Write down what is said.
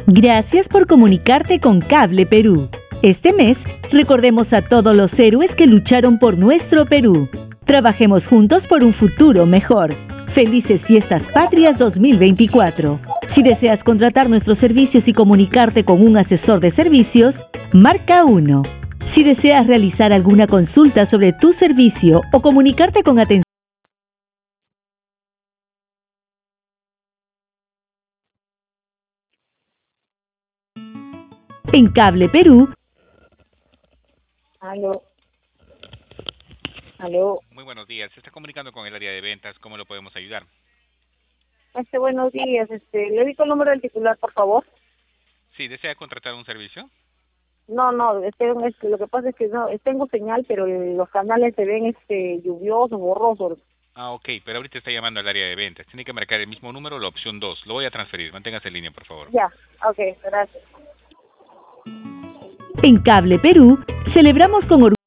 Gracias por comunicarte con Cable Perú. Este mes, recordemos a todos los héroes que lucharon por nuestro Perú. Trabajemos juntos por un futuro mejor. Felices Fiestas Patrias 2024. Si deseas contratar nuestros servicios y comunicarte con un asesor de servicios, marca 1. Si deseas realizar alguna consulta sobre tu servicio o comunicarte con atención en Cable Perú. Aló. Aló. Muy buenos días. Se está comunicando con el área de ventas. ¿Cómo lo podemos ayudar? Buenos días. ¿Le digo el número del titular, por favor? Sí, ¿desea contratar un servicio? No, lo que pasa es que no tengo señal, pero los canales se ven lluviosos, borrosos. Ah, ok, pero ahorita está llamando al área de ventas. Tiene que marcar el mismo número, la opción 2. Lo voy a transferir. Manténgase en línea, por favor. Ya, ok, gracias. En Cable Perú, celebramos con orgullo